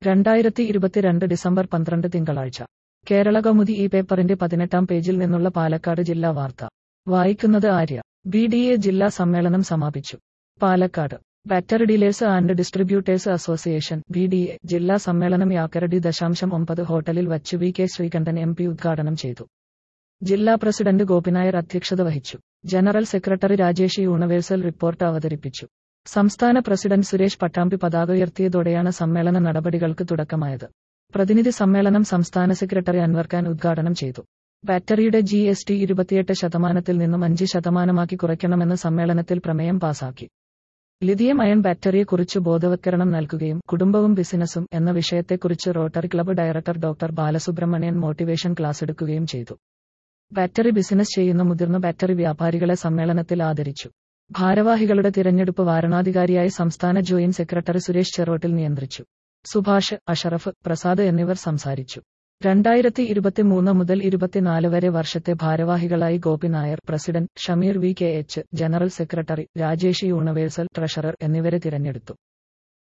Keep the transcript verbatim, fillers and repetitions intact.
രണ്ടായിരത്തി ഇരുപത്തിരണ്ട് ഡിസംബർ പന്ത്രണ്ട് തിങ്കളാഴ്ച കേരളകൗമുദി ഈ പേപ്പറിന്റെ പതിനെട്ടാം പേജിൽ നിന്നുള്ള പാലക്കാട് ജില്ലാ വാർത്ത വായിക്കുന്നത് ആര്യ. ബി ഡി എ ജില്ലാ സമ്മേളനം സമാപിച്ചു. Palakkad battery dealers and distributors association B D A ജില്ലാ സമ്മേളനം യാക്കരടി ദശാംശം ഒമ്പത് ഹോട്ടലിൽ വച്ച് V K Sreekandan M P ഉദ്ഘാടനം ചെയ്തു. ജില്ലാ പ്രസിഡന്റ് ഗോപിനായർ അധ്യക്ഷത വഹിച്ചു. General secretary Rajesh universal report അവതരിപ്പിച്ചു. സംസ്ഥാന പ്രസിഡന്റ് സുരേഷ് പട്ടാമ്പി പതാക ഉയർത്തിയതോടെയാണ് സമ്മേളന നടപടികൾക്ക് തുടക്കമായത്. പ്രതിനിധി സമ്മേളനം സംസ്ഥാന സെക്രട്ടറി അൻവർ ഖാൻ ഉദ്ഘാടനം ചെയ്തു. ബാറ്ററിയുടെ ജി എസ് ടി ഇരുപത്തിയെട്ട് ശതമാനത്തിൽ നിന്നും അഞ്ച് ശതമാനമാക്കി കുറയ്ക്കണമെന്ന് സമ്മേളനത്തിൽ പ്രമേയം പാസാക്കി. ലിഥിയം അയൺ ബാറ്ററിയെക്കുറിച്ച് ബോധവത്കരണം നൽകുകയും കുടുംബവും ബിസിനസ്സും എന്ന വിഷയത്തെക്കുറിച്ച് rotary club director doctor Balasubramanian motivation class എടുക്കുകയും ചെയ്തു. ബാറ്ററി ബിസിനസ് ചെയ്യുന്ന മുതിർന്ന ബാറ്ററി വ്യാപാരികളെ സമ്മേളനത്തിൽ ആദരിച്ചു. ഭാരവാഹികളുടെ തിരഞ്ഞെടുപ്പ് വാരണാധികാരിയായി സംസ്ഥാന ജോയിന്റ് സെക്രട്ടറി സുരേഷ് ചെറോട്ടിൽ നിയന്ത്രിച്ചു. സുഭാഷ്, അഷറഫ്, പ്രസാദ് എന്നിവർ സംസാരിച്ചു. രണ്ടായിരത്തി ഇരുപത്തിമൂന്ന് മുതൽ ഇരുപത്തിനാല് വരെ വർഷത്തെ ഭാരവാഹികളായി Gopi Nair president, Shameer V K H general secretary, Rajesh universal treasurer എന്നിവരെ തിരഞ്ഞെടുത്തു.